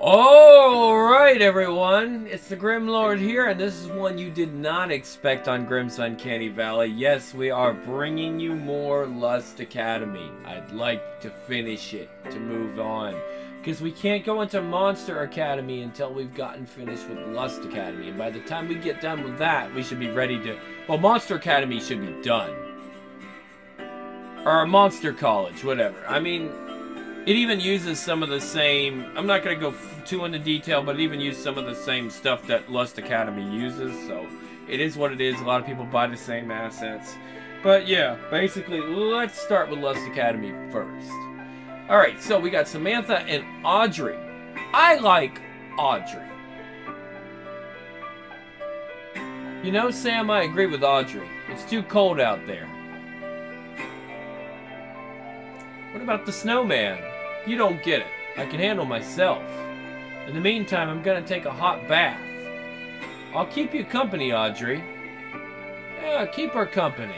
Alright everyone, it's the Grim Lord here, and this is one you did not expect on Grim's Uncanny Valley. Yes, we are bringing you more Lust Academy. I'd like to finish it, to move on. Because we can't go into Monster Academy until we've gotten finished with Lust Academy. And by the time we get done with that, we should be ready to... Well, Monster Academy should be done. Or Monster College, whatever. I mean... It even uses some of the same... I'm not going to go too into detail, but it even uses some of the same stuff that Lust Academy uses. So, it is what it is. A lot of people buy the same assets. But yeah, basically, let's start with Lust Academy first. Alright, so we got Samantha and Audrey. I like Audrey. You know, Sam, I agree with Audrey. It's too cold out there. What about the snowman? You don't get it. I can handle myself. In the meantime, I'm gonna take a hot bath. I'll keep you company, Audrey. Yeah, keep her company.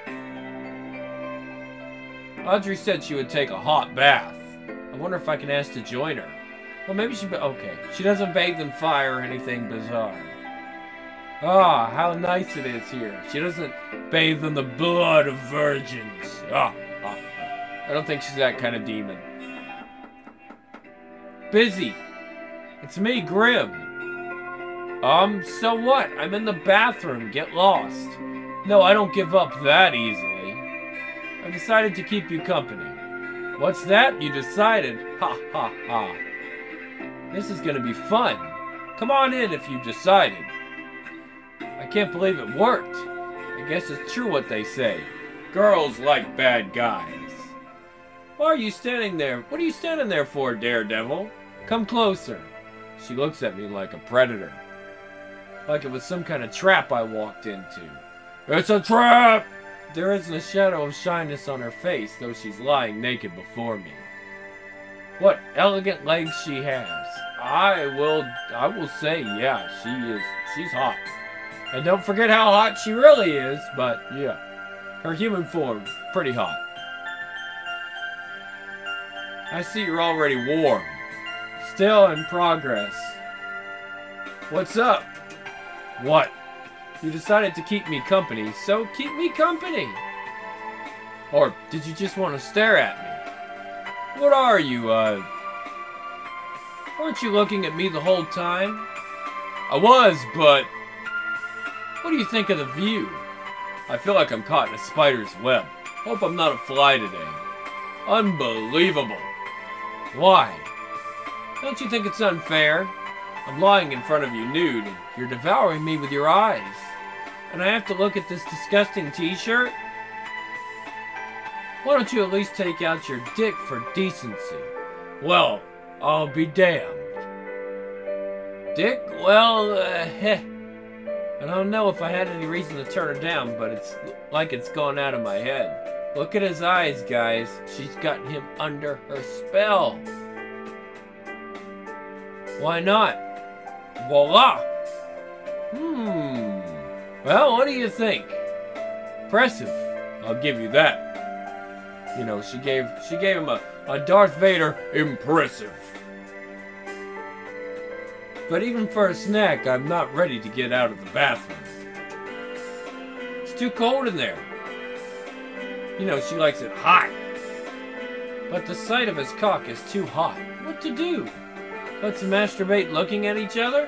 Audrey said she would take a hot bath. I wonder if I can ask to join her. Well, maybe she... Okay. She doesn't bathe in fire or anything bizarre. Ah, how nice it is here. She doesn't bathe in the blood of virgins. I don't think she's that kind of demon. Busy. It's me, Grim. So what? I'm in the bathroom. Get lost. No, I don't give up that easily. I decided to keep you company. What's that? You decided? Ha ha ha. This is gonna be fun. Come on in if you decided. I can't believe it worked. I guess it's true what they say. Girls like bad guys. Why are you standing there? What are you standing there for, Daredevil? Come closer. She looks at me like a predator. Like it was some kind of trap I walked into. It's a trap! There isn't a shadow of shyness on her face, though she's lying naked before me. What elegant legs she has. I will say, yeah, she's hot. And don't forget how hot she really is, but yeah. Her human form, pretty hot. I see you're already warm. Still in progress. What's up? What? You decided to keep me company, so keep me company. Or did you just want to stare at me? What are you, Weren't you looking at me the whole time? I was, but... What do you think of the view? I feel like I'm caught in a spider's web. Hope I'm not a fly today. Unbelievable. Why? Don't you think it's unfair? I'm lying in front of you nude, and you're devouring me with your eyes. And I have to look at this disgusting t-shirt? Why don't you at least take out your dick for decency? Well, I'll be damned. Dick? Well, I don't know if I had any reason to turn her down, but it's like it's gone out of my head. Look at his eyes, guys. She's got him under her spell. Why not? Voila! Well, what do you think? Impressive. I'll give you that. You know, she gave him a Darth Vader impressive. But even for a snack, I'm not ready to get out of the bathroom. It's too cold in there. You know, she likes it hot. But the sight of his cock is too hot. What to do? Let's masturbate looking at each other?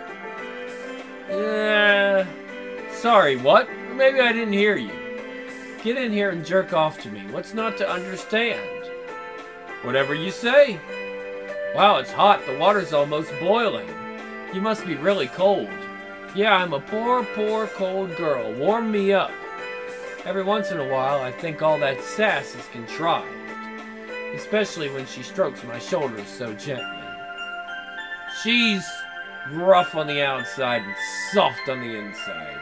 Sorry, what? Maybe I didn't hear you. Get in here and jerk off to me. What's not to understand? Whatever you say. Wow, it's hot. The water's almost boiling. You must be really cold. Yeah, I'm a poor, poor, cold girl. Warm me up. Every once in a while, I think all that sass is contrived. Especially when she strokes my shoulders so gently. She's rough on the outside and soft on the inside.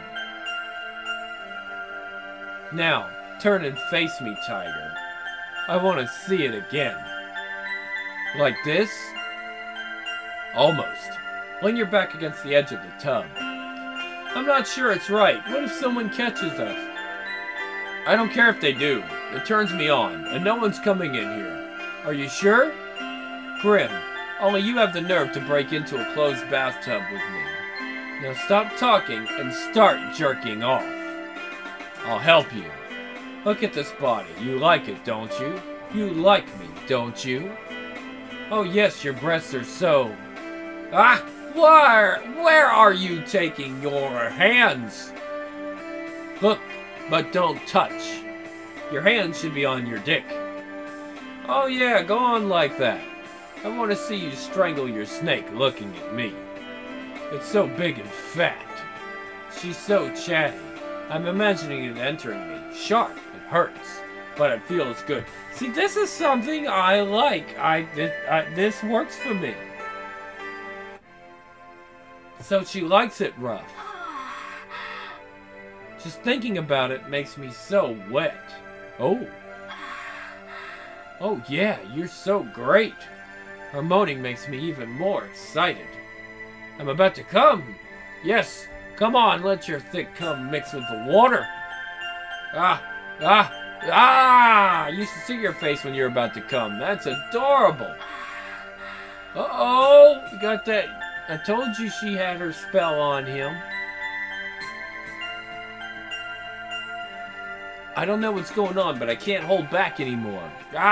Now, turn and face me, Tiger. I want to see it again. Like this? Almost. Lean your back against the edge of the tub. I'm not sure it's right. What if someone catches us? I don't care if they do. It turns me on, and no one's coming in here. Are you sure? Grim, Only you have the nerve to break into a closed bathtub with me. Now stop talking and start jerking off. I'll help you. Look at this body. You like it, don't you? You like me, don't you? Oh yes, your breasts are so... Ah! Where are you taking your hands? Look, but don't touch. Your hands should be on your dick. Oh yeah, go on like that. I want to see you strangle your snake looking at me. It's so big and fat. She's so chatty. I'm imagining it entering me. Sharp. It hurts. But it feels good. See, this is something I like. This works for me. So she likes it rough. Just thinking about it makes me so wet. Oh. Oh yeah, you're so great. Her moaning makes me even more excited. I'm about to come. Yes, come on, let your thick cum mix with the water. You should see your face when you're about to come. That's adorable. Uh-oh, you got that. I told you she had her spell on him. I don't know what's going on, but I can't hold back anymore.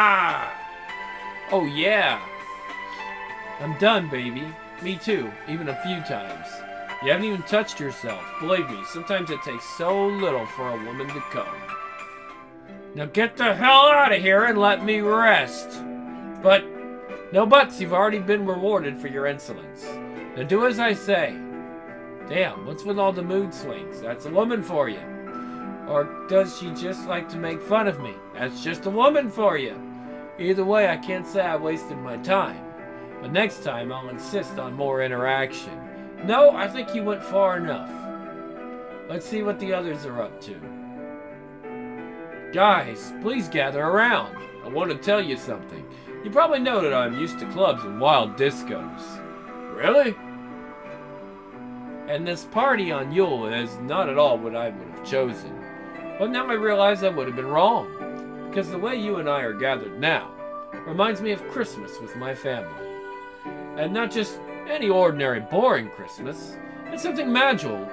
Oh yeah. I'm done, baby. Me too, even a few times. You haven't even touched yourself. Believe me, sometimes it takes so little for a woman to come. Now get the hell out of here and let me rest. But, no buts, you've already been rewarded for your insolence. Now do as I say. Damn, what's with all the mood swings? That's a woman for you. Or does she just like to make fun of me? That's just a woman for you. Either way, I can't say I wasted my time. But next time, I'll insist on more interaction. No, I think you went far enough. Let's see what the others are up to. Guys, please gather around. I want to tell you something. You probably know that I'm used to clubs and wild discos. Really? And this party on Yule is not at all what I would have chosen. But now I realize I would have been wrong. Because the way you and I are gathered now reminds me of Christmas with my family. And not just any ordinary boring Christmas. It's something magical.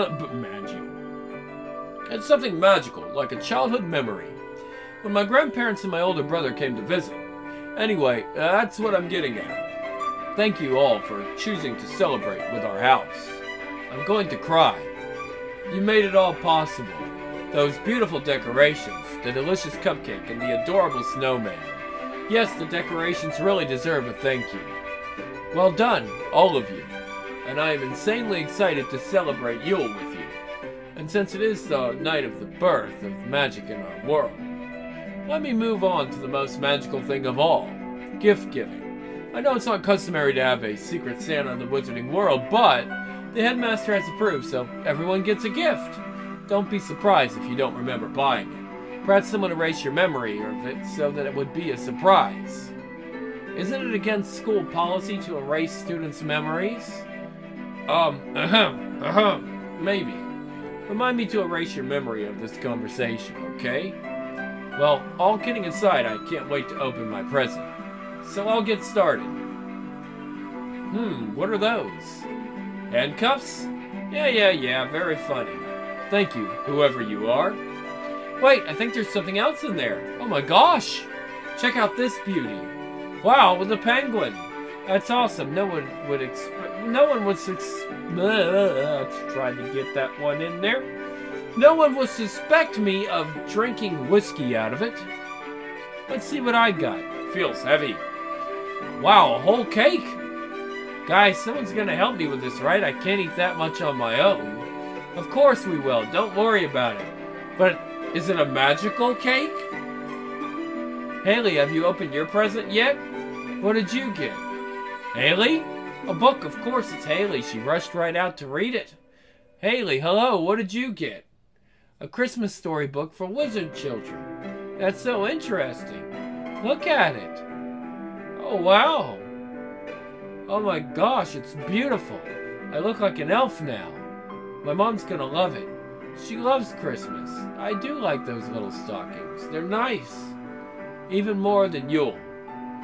It's something magical, like a childhood memory. When my grandparents and my older brother came to visit. Anyway, that's what I'm getting at. Thank you all for choosing to celebrate with our house. I'm going to cry. You made it all possible. Those beautiful decorations, the delicious cupcake, and the adorable snowman. Yes, the decorations really deserve a thank you. Well done, all of you. And I am insanely excited to celebrate Yule with you. And since it is the night of the birth of magic in our world, let me move on to the most magical thing of all, gift giving. I know it's not customary to have a secret Santa in the wizarding world, but the headmaster has approved, so everyone gets a gift. Don't be surprised if you don't remember buying it. Perhaps someone erased your memory of it so that it would be a surprise. Isn't it against school policy to erase students' memories? Maybe. Remind me to erase your memory of this conversation, okay? Well, all kidding aside, I can't wait to open my present. So I'll get started. What are those? Handcuffs? Yeah, very funny. Thank you, whoever you are. Wait, I think there's something else in there. Oh my gosh! Check out this beauty. Wow, with a penguin. That's awesome. No one would trying to get that one in there. No one would suspect me of drinking whiskey out of it. Let's see what I got. Feels heavy. Wow, a whole cake? Guys, someone's gonna help me with this, right? I can't eat that much on my own. Of course we will. Don't worry about it. But is it a magical cake? Haley, have you opened your present yet? What did you get? Haley? A book, of course it's Haley. She rushed right out to read it. Haley, hello, what did you get? A Christmas storybook for wizard children. That's so interesting. Look at it. Oh, wow. Oh my gosh, it's beautiful. I look like an elf now. My mom's gonna love it. She loves Christmas. I do like those little stockings. They're nice. Even more than Yule.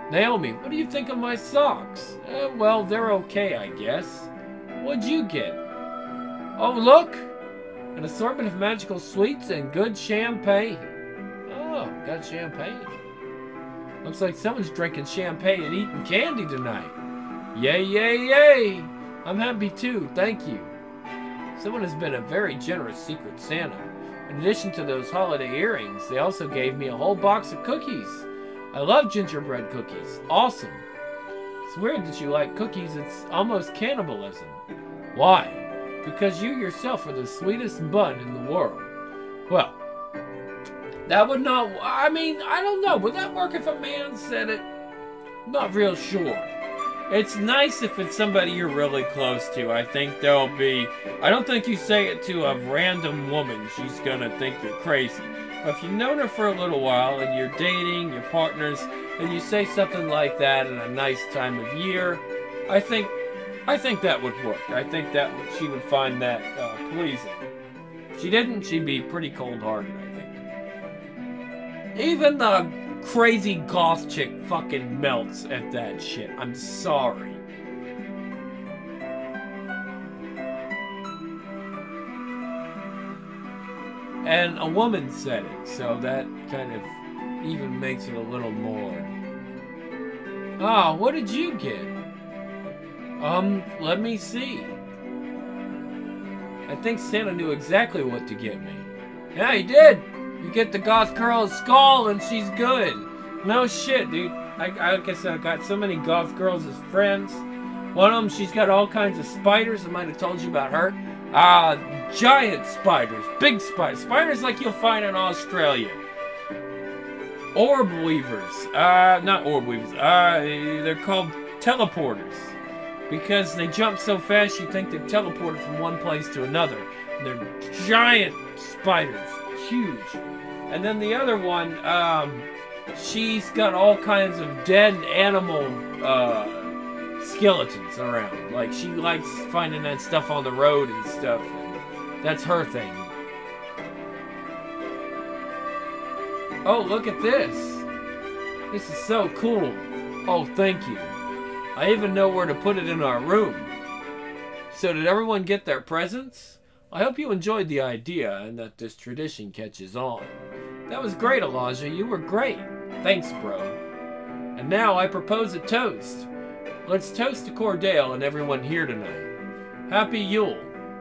Naomi, what do you think of my socks? Well, they're okay, I guess. What'd you get? Oh, look! An assortment of magical sweets and good champagne. Oh, got champagne. Looks like someone's drinking champagne and eating candy tonight. Yay, yay, yay! I'm happy too, thank you. Someone has been a very generous Secret Santa. In addition to those holiday earrings, they also gave me a whole box of cookies. I love gingerbread cookies. Awesome. It's weird that you like cookies. It's almost cannibalism. Why? Because you yourself are the sweetest bun in the world. Well, that would not... I mean, I don't know. Would that work if a man said it? Not real sure. It's nice if it's somebody you're really close to. I think there'll be... I don't think you say it to a random woman. She's gonna think you're crazy. But if you've known her for a little while and you're dating, your partners, and you say something like that in a nice time of year, I think that would work. I think that she would find that pleasing. If she didn't, she'd be pretty cold-hearted, I think. Even the crazy goth chick fucking melts at that shit. I'm sorry. And a woman said it, so that kind of even makes it a little more. Ah, what did you get? Let me see. I think Santa knew exactly what to get me. Yeah, he did. You get the goth girl's skull and she's good. No shit, dude. I guess I got so many goth girls as friends. One of them, she's got all kinds of spiders. I might have told you about her. Giant spiders. Big spiders. Spiders like you'll find in Australia. Orb weavers. Not orb weavers. They're called teleporters. Because they jump so fast you think they've teleported from one place to another. They're giant spiders. Huge. And then the other one, she's got all kinds of dead animal skeletons around. Like, she likes finding that stuff on the road and stuff. And that's her thing. Oh, look at this. This is so cool. Oh, thank you. I even know where to put it in our room. So did everyone get their presents? I hope you enjoyed the idea and that this tradition catches on. That was great, Elijah. You were great. Thanks, bro. And now I propose a toast. Let's toast to Cordell and everyone here tonight. Happy Yule.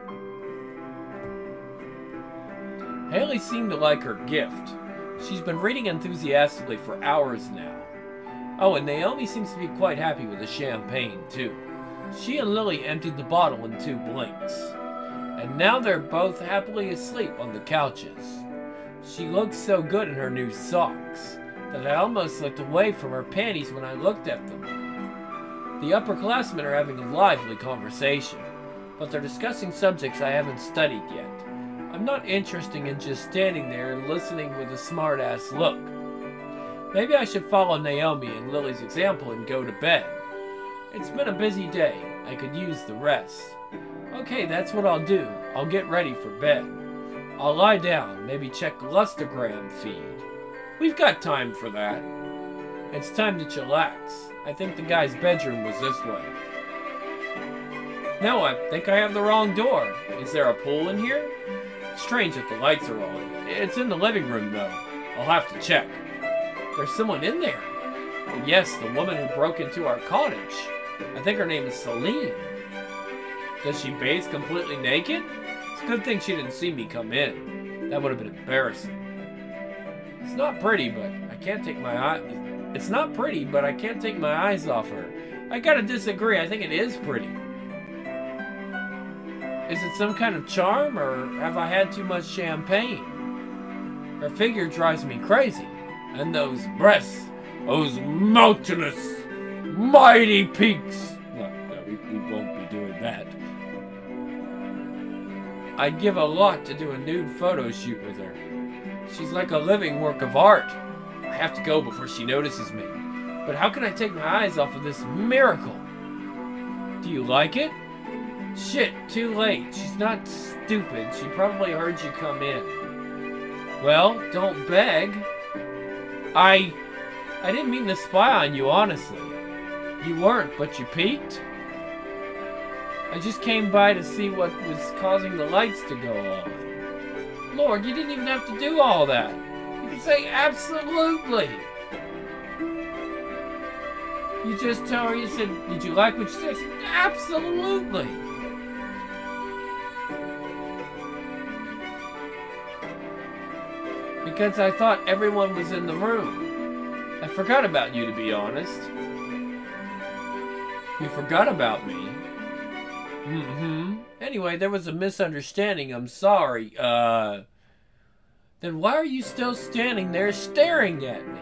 Haley seemed to like her gift. She's been reading enthusiastically for hours now. Oh, and Naomi seems to be quite happy with the champagne, too. She and Lily emptied the bottle in 2 blinks. And now they're both happily asleep on the couches. She looks so good in her new socks that I almost looked away from her panties when I looked at them. The upperclassmen are having a lively conversation, but they're discussing subjects I haven't studied yet. I'm not interested in just standing there and listening with a smart-ass look. Maybe I should follow Naomi and Lily's example and go to bed. It's been a busy day. I could use the rest. Okay, that's what I'll do. I'll get ready for bed. I'll lie down, maybe check the Lustagram feed. We've got time for that. It's time to chillax. I think the guy's bedroom was this way. No, I think I have the wrong door. Is there a pool in here? Strange that the lights are on. It's in the living room, though. I'll have to check. There's someone in there. Yes, the woman who broke into our cottage. I think her name is Celine. Does she bathe completely naked? It's a good thing she didn't see me come in. That would have been embarrassing. It's not pretty, but I can't take my eyes off her. I gotta disagree. I think it is pretty. Is it some kind of charm, or have I had too much champagne? Her figure drives me crazy. And those breasts, those mountainous, mighty peaks. No, we won't be doing that. I'd give a lot to do a nude photo shoot with her. She's like a living work of art. I have to go before she notices me. But how can I take my eyes off of this miracle? Do you like it? Shit, too late. She's not stupid. She probably heard you come in. Well, don't beg. I didn't mean to spy on you, honestly. You weren't, but you peeked? I just came by to see what was causing the lights to go on. Lord, you didn't even have to do all that. You could say absolutely. You just tell her, you said, did you like what you said? I said, absolutely. Because I thought everyone was in the room. I forgot about you, to be honest. You forgot about me. Anyway, there was a misunderstanding. I'm sorry. Then why are you still standing there staring at me?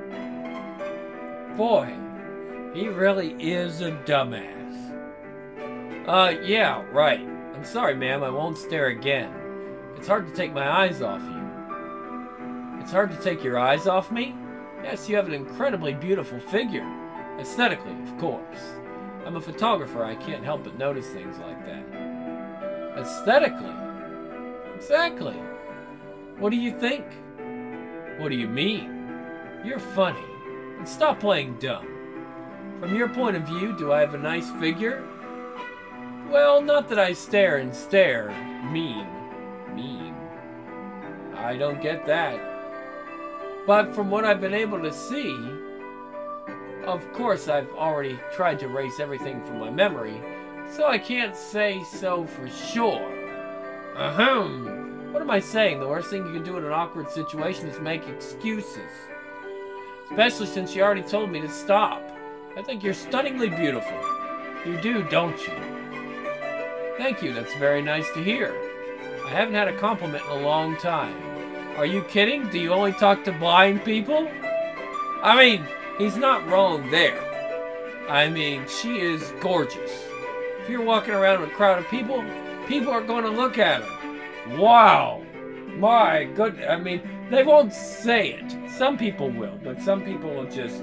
Boy, he really is a dumbass. Yeah, right. I'm sorry, ma'am. I won't stare again. It's hard to take my eyes off you. It's hard to take your eyes off me? Yes, you have an incredibly beautiful figure. Aesthetically, of course. I'm a photographer. I can't help but notice things like that. Aesthetically? Exactly. What do you think? What do you mean? You're funny. And stop playing dumb. From your point of view, do I have a nice figure? Well, not that I stare and stare. Mean. I don't get that. But from what I've been able to see, of course I've already tried to erase everything from my memory, so I can't say so for sure. What am I saying? The worst thing you can do in an awkward situation is make excuses. Especially since you already told me to stop. I think you're stunningly beautiful. You do, don't you? Thank you, that's very nice to hear. I haven't had a compliment in a long time. Are you kidding? Do you only talk to blind people? I mean, he's not wrong there. I mean, she is gorgeous. If you're walking around with a crowd of people, people are going to look at her. Wow. My goodness. I mean, they won't say it. Some people will, but some people will just,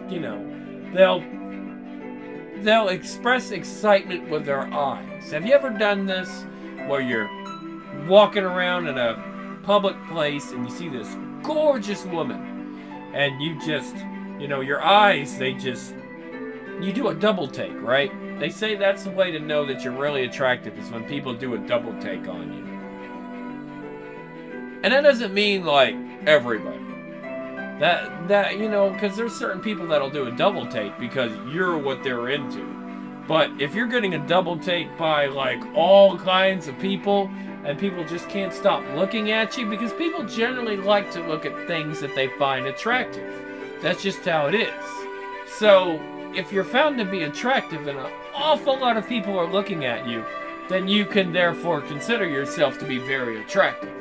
they'll express excitement with their eyes. Have you ever done this where you're walking around in a public place and you see this gorgeous woman and you just, your eyes, you do a double take, right? They say that's the way to know that you're really attractive is when people do a double take on you. And that doesn't mean like everybody. Because there's certain people that'll do a double take because you're what they're into. But if you're getting a double take by like all kinds of people and people just can't stop looking at you, because people generally like to look at things that they find attractive. That's just how it is. So if you're found to be attractive and an awful lot of people are looking at you, then you can therefore consider yourself to be very attractive.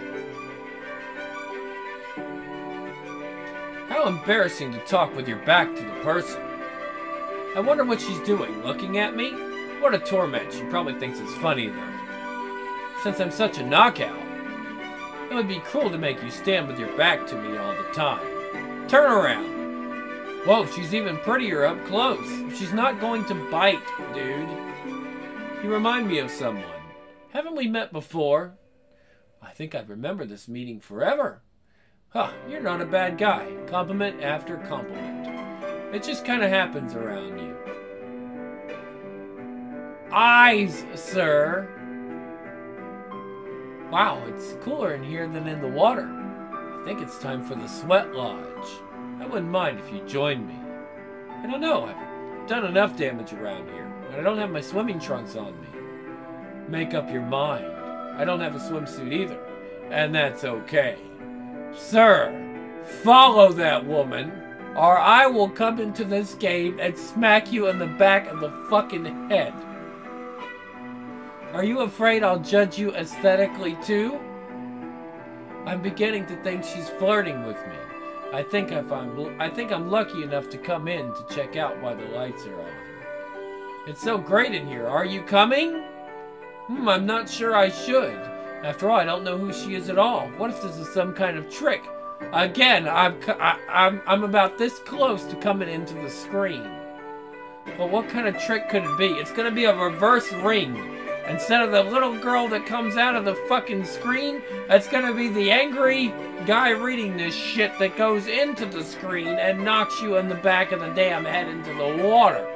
How embarrassing to talk with your back to the person. I wonder what she's doing, looking at me? What a torment. She probably thinks it's funny though. Since I'm such a knockout, it would be cruel to make you stand with your back to me all the time. Turn around. Whoa, she's even prettier up close. She's not going to bite, dude. You remind me of someone. Haven't we met before? I think I'd remember this meeting forever. Huh, you're not a bad guy. Compliment after compliment. It just kind of happens around you. Eyes, sir. Wow, it's cooler in here than in the water. I think it's time for the sweat lodge. I wouldn't mind if you joined me. I don't know, I've done enough damage around here, and I don't have my swimming trunks on me. Make up your mind. I don't have a swimsuit either, and that's okay. Sir, follow that woman, or I will come into this game and smack you in the back of the fucking head. Are you afraid I'll judge you aesthetically too? I'm beginning to think she's flirting with me. I think I'm lucky enough to come in to check out while the lights are on. It's so great in here. Are you coming? I'm not sure I should. After all, I don't know who she is at all. What if this is some kind of trick? Again, I'm about this close to coming into the screen. But what kind of trick could it be? It's going to be a reverse ring. Instead of the little girl that comes out of the fucking screen, it's gonna be the angry guy reading this shit that goes into the screen and knocks you in the back of the damn head into the water.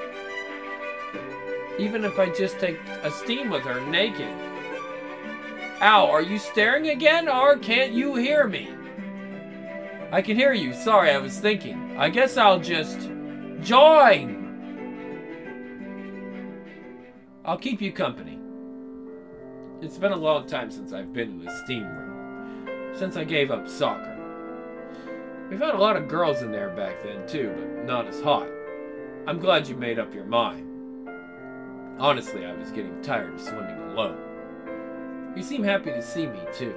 Even if I just take a steam with her naked. Ow, are you staring again, or can't you hear me? I can hear you. Sorry, I was thinking. I guess I'll just join. I'll keep you company. It's been a long time since I've been in the steam room. Since I gave up soccer. We've had a lot of girls in there back then too, but not as hot. I'm glad you made up your mind. Honestly, I was getting tired of swimming alone. You seem happy to see me too.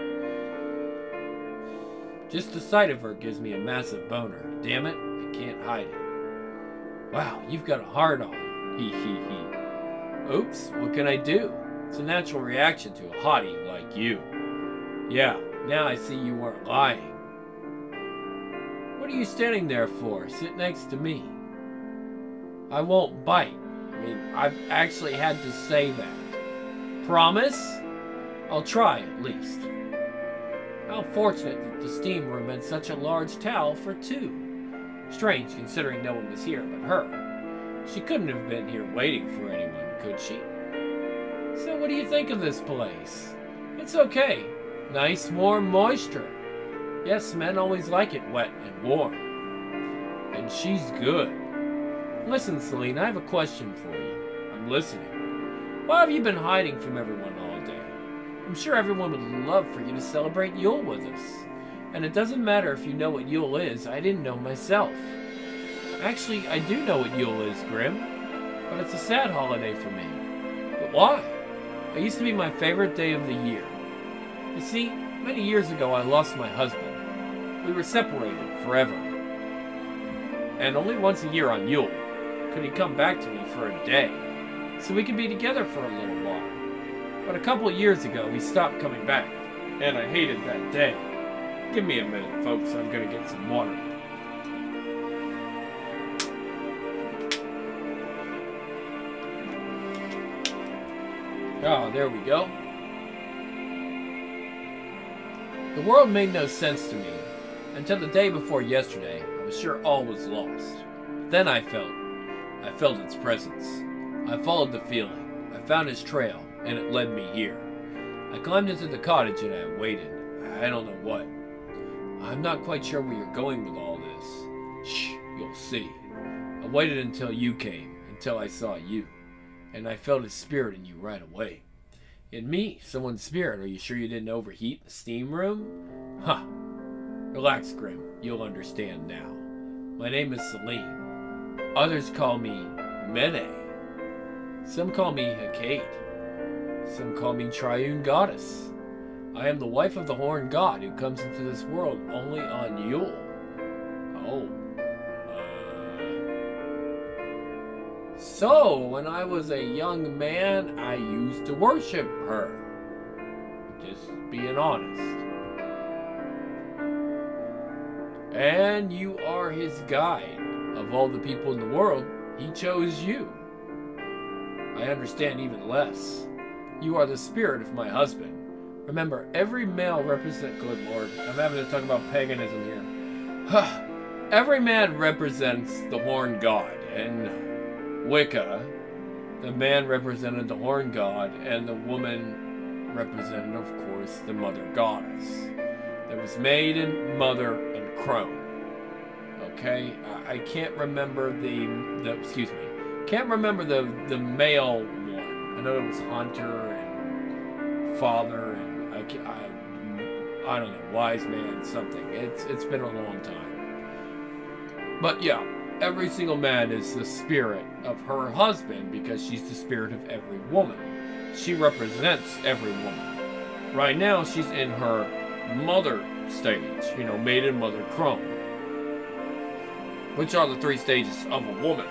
Just the sight of her gives me a massive boner. Damn it, I can't hide it. Wow, you've got a heart on. Hee hee hee. Oops, what can I do? It's a natural reaction to a hottie like you. Yeah, now I see you weren't lying. What are you standing there for? Sit next to me. I won't bite. I mean, I've actually had to say that. Promise? I'll try at least. How fortunate that the steam room had such a large towel for two. Strange considering no one was here but her. She couldn't have been here waiting for anyone, could she? So what do you think of this place? It's okay. Nice warm moisture. Yes, men always like it wet and warm. And she's good. Listen, Celine, I have a question for you. I'm listening. Why have you been hiding from everyone all day? I'm sure everyone would love for you to celebrate Yule with us. And it doesn't matter if you know what Yule is. I didn't know myself. Actually, I do know what Yule is, Grim. But it's a sad holiday for me. But why? It used to be my favorite day of the year. You see, many years ago I lost my husband. We were separated forever. And only once a year on Yule could he come back to me for a day, so we could be together for a little while. But a couple of years ago he stopped coming back, and I hated that day. Give me a minute, folks, I'm gonna get some water. Oh, there we go. The world made no sense to me. Until the day before yesterday, I was sure all was lost. Then I felt its presence. I followed the feeling. I found its trail, and it led me here. I climbed into the cottage and I waited. I don't know what. I'm not quite sure where you're going with all this. Shh, you'll see. I waited until you came, until I saw you. And I felt a spirit in you right away. In me, someone's spirit. Are you sure you didn't overheat the steam room? Huh. Relax, Grim. You'll understand now. My name is Celine. Others call me Mene. Some call me Hecate. Some call me Triune Goddess. I am the wife of the Horned God who comes into this world only on Yule. Oh. So, when I was a young man, I used to worship her. Just being honest. And you are his guide. Of all the people in the world, he chose you. I understand even less. You are the spirit of my husband. Remember, every male represents... Good Lord, I'm having to talk about paganism here. Every man represents the Horned God, and Wicca, the man represented the Horned God, and the woman represented, of course, the Mother Goddess. There was Maiden, Mother, and Crone. Okay, I can't remember can't remember the male one. I know it was Hunter and Father and I don't know, Wise Man something. It's been a long time. But yeah, every single man is the spirit of her husband because she's the spirit of every woman. She represents every woman. Right now, she's in her mother stage, Maiden, Mother, Crone, which are the three stages of a woman.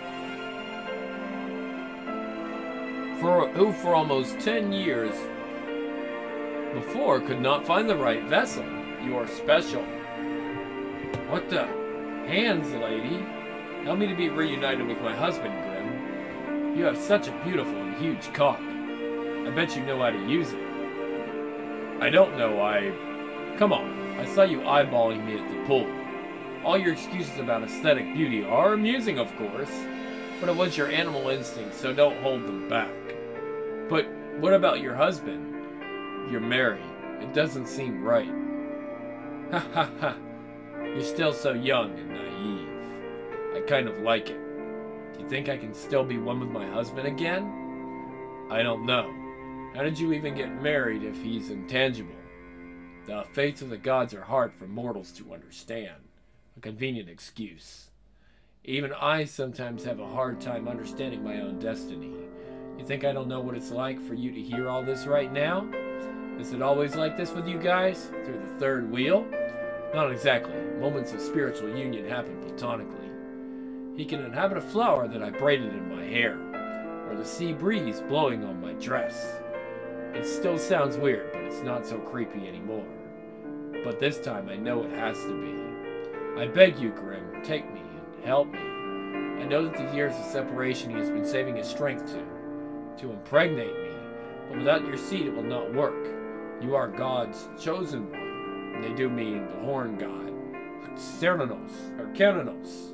Who for almost 10 years before could not find the right vessel. You are special. What the? Hands, lady. Help me to be reunited with my husband, Grim. You have such a beautiful and huge cock. I bet you know how to use it. I don't know, Come on, I saw you eyeballing me at the pool. All your excuses about aesthetic beauty are amusing, of course, but it was your animal instinct, so don't hold them back. But what about your husband? You're married. It doesn't seem right. Ha ha ha. You're still so young and naive. I kind of like it. Do you think I can still be one with my husband again? I don't know. How did you even get married if he's intangible? The fates of the gods are hard for mortals to understand. A convenient excuse. Even I sometimes have a hard time understanding my own destiny. You think I don't know what it's like for you to hear all this right now? Is it always like this with you guys? Through the third wheel? Not exactly. Moments of spiritual union happen platonically. He can inhabit a flower that I braided in my hair, or the sea breeze blowing on my dress. It still sounds weird, but it's not so creepy anymore. But this time I know it has to be. I beg you, Grimm, take me and help me. I know that the years of separation he has been saving his strength to impregnate me, but without your seed it will not work. You are God's chosen one, and they do mean the horn god, Cernanos, or Cananos,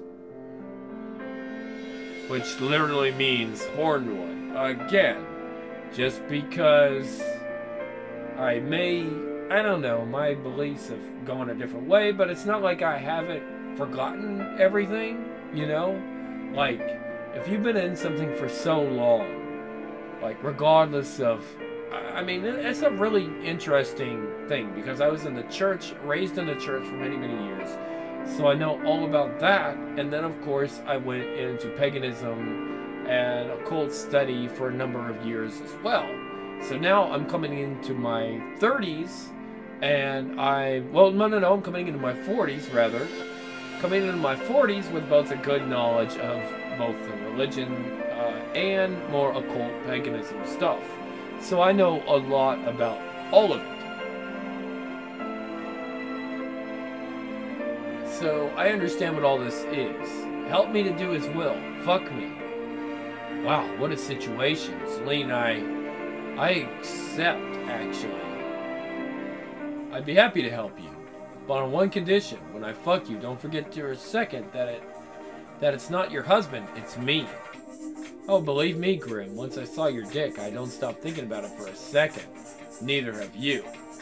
which literally means horned one. Again, just because I don't know, my beliefs have gone a different way, but it's not like I haven't forgotten everything, you know? Like, if you've been in something for so long, like, regardless of, I mean, it's a really interesting thing, because I was in the church, raised in the church for many, many years, so I know all about that, and then, of course, I went into paganism and occult study for a number of years as well. So now I'm coming into my 30s, and I'm coming into my 40s, rather. Coming into my 40s with both a good knowledge of both the religion and more occult paganism stuff. So I know a lot about all of it. So I understand what all this is. Help me to do his will. Fuck me. Wow, what a situation. Celine, I accept, actually. I'd be happy to help you. But on one condition. When I fuck you, don't forget for a second that it's not your husband, it's me. Oh, believe me, Grimm, once I saw your dick, I don't stop thinking about it for a second. Neither have you.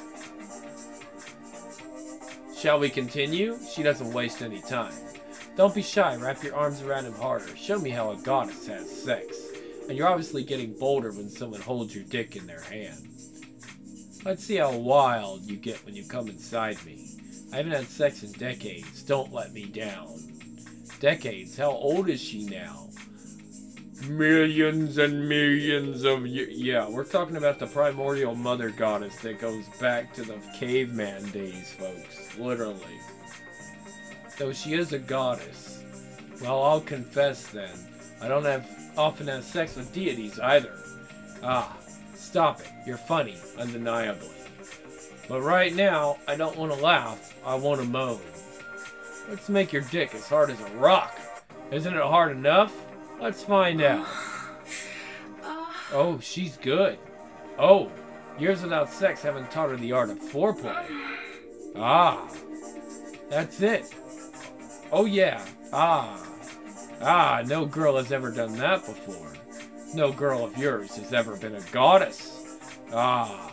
Shall we continue? She doesn't waste any time. Don't be shy, wrap your arms around him harder. Show me how a goddess has sex. And you're obviously getting bolder when someone holds your dick in their hand. Let's see how wild you get when you come inside me. I haven't had sex in decades. Don't let me down. Decades? How old is she now? Millions and millions of years. Yeah, we're talking about the primordial mother goddess that goes back to the caveman days, folks. Literally. Though she is a goddess. Well, I'll confess then. I don't often have sex with deities either. Ah, stop it. You're funny, undeniably. But right now, I don't want to laugh. I want to moan. Let's make your dick as hard as a rock. Isn't it hard enough? Let's find out. Oh, she's good. Oh, years without sex haven't taught her the art of foreplay. Ah, that's it. Oh yeah, no girl has ever done that before. No girl of yours has ever been a goddess. Ah.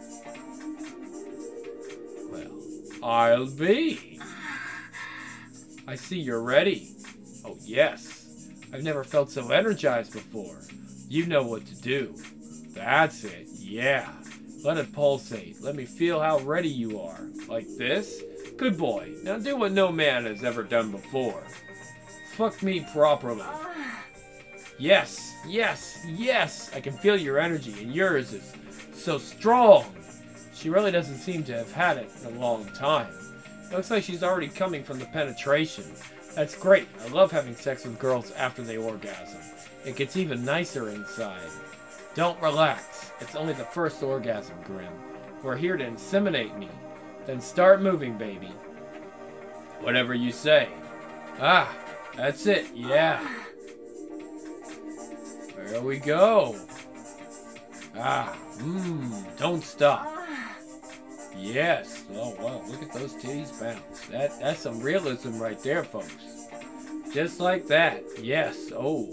Well, I'll be. I see you're ready. Oh yes. I've never felt so energized before. You know what to do. That's it, yeah. Let it pulsate. Let me feel how ready you are. Like this? Good boy. Now do what no man has ever done before. Fuck me properly. Yes, yes, yes. I can feel your energy, and yours is so strong. She really doesn't seem to have had it in a long time. It looks like she's already coming from the penetration. That's great. I love having sex with girls after they orgasm. It gets even nicer inside. Don't relax. It's only the first orgasm, Grimm. We're here to inseminate me. Then start moving, baby. Whatever you say. Ah, that's it, yeah. There we go. Don't stop. Yes. Oh, wow, look at those titties bounce. That's some realism right there, folks. Just like that. Yes. Oh,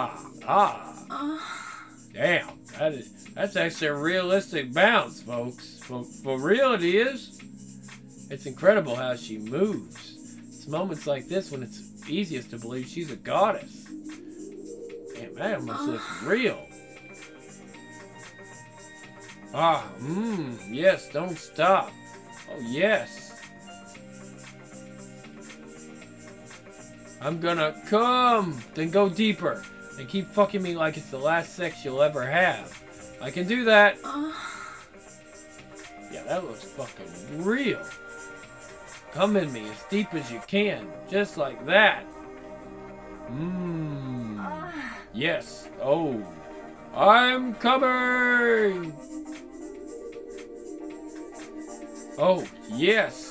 Damn. That's actually a realistic bounce, folks. For real it is. It's incredible how she moves. It's moments like this when it's easiest to believe she's a goddess. Damn, that almost looks real. Yes, don't stop. Oh, yes. I'm gonna come, then go deeper, and keep fucking me like it's the last sex you'll ever have. I can do that. Yeah, that looks fucking real. Come in me as deep as you can, just like that. Yes. Oh, I'm coming. Oh, yes.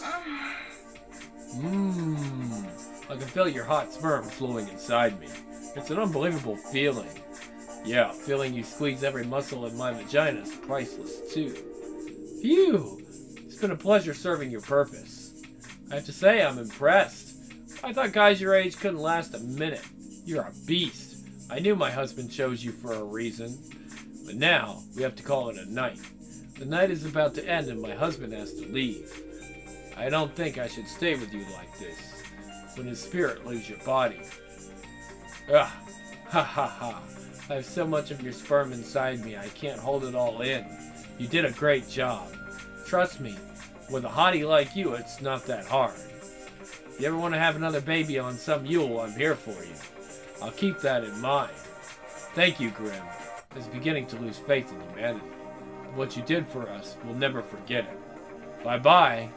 I can feel your hot sperm flowing inside me. It's an unbelievable feeling. Yeah, feeling you squeeze every muscle in my vagina is priceless too. Phew! It's been a pleasure serving your purpose. I have to say, I'm impressed. I thought guys your age couldn't last a minute. You're a beast. I knew my husband chose you for a reason. But now, we have to call it a night. The night is about to end and my husband has to leave. I don't think I should stay with you like this, when his spirit leaves your body. Ha ha. I have so much of your sperm inside me, I can't hold it all in. You did a great job. Trust me, with a hottie like you, it's not that hard. If you ever want to have another baby on some Yule, I'm here for you. I'll keep that in mind. Thank you, Grim. I was beginning to lose faith in humanity. What you did for us, we'll never forget it. Bye-bye.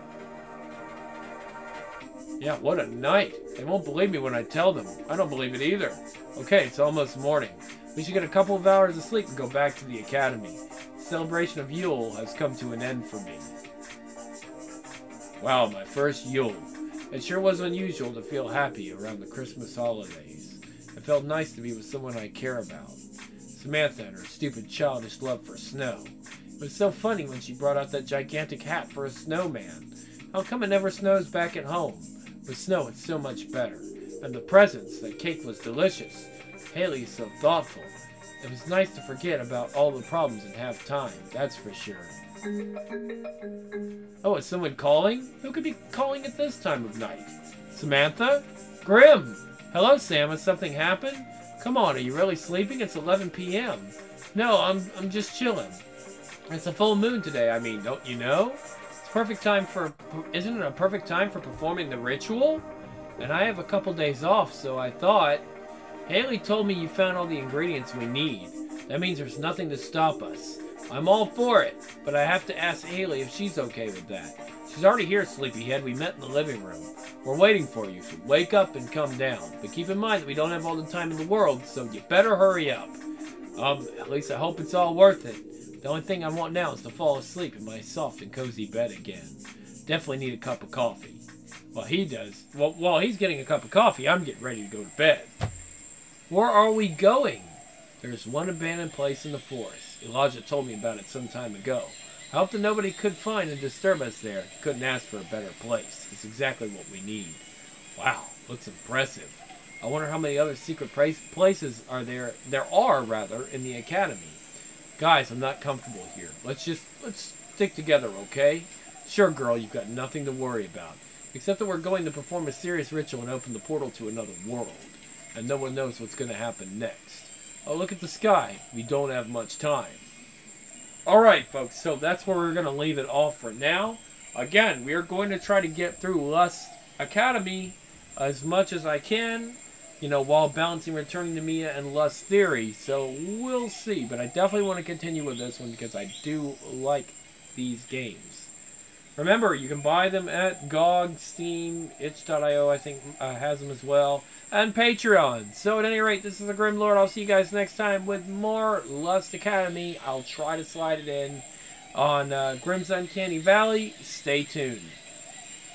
Yeah, what a night. They won't believe me when I tell them. I don't believe it either. Okay, it's almost morning. We should get a couple of hours of sleep and go back to the academy. The celebration of Yule has come to an end for me. Wow, my first Yule. It sure was unusual to feel happy around the Christmas holidays. It felt nice to be with someone I care about. Samantha and her stupid childish love for snow. It was so funny when she brought out that gigantic hat for a snowman. How come it never snows back at home? With snow, it's so much better. And the presents, that cake was delicious. Haley is so thoughtful. It was nice to forget about all the problems and have time, that's for sure. Oh, is someone calling? Who could be calling at this time of night? Samantha? Grim! Hello, Sam, has something happened? Come on, are you really sleeping? It's 11 p.m. No, I'm just chilling. It's a full moon today, I mean, don't you know? Perfect time for, isn't it a perfect time for performing the ritual? And I have a couple days off, so I thought, Haley told me you found all the ingredients we need. That means there's nothing to stop us. I'm all for it, but I have to ask Haley if she's okay with that. She's already here, Sleepyhead. We met in the living room. We're waiting for you, so wake up and come down. But keep in mind that we don't have all the time in the world, so you better hurry up. At least I hope it's all worth it. The only thing I want now is to fall asleep in my soft and cozy bed again. Definitely need a cup of coffee. Well, he does. Well, while he's getting a cup of coffee, I'm getting ready to go to bed. Where are we going? There's one abandoned place in the forest. Elijah told me about it some time ago. I hope that nobody could find and disturb us there. Couldn't ask for a better place. It's exactly what we need. Wow, looks impressive. I wonder how many other secret places are there in the academy. Guys, I'm not comfortable here. Let's stick together, okay? Sure, girl, you've got nothing to worry about. Except that we're going to perform a serious ritual and open the portal to another world. And no one knows what's going to happen next. Oh, look at the sky. We don't have much time. Alright, folks, so that's where we're going to leave it off for now. Again, we are going to try to get through Lust Academy as much as I can. You know, while balancing Returning to Mia and Lust Theory. So, we'll see. But I definitely want to continue with this one because I do like these games. Remember, you can buy them at GOG, Steam, itch.io, I think has them as well. And Patreon. So, at any rate, this is the Grim Lord. I'll see you guys next time with more Lust Academy. I'll try to slide it in on Grim's Uncanny Valley. Stay tuned.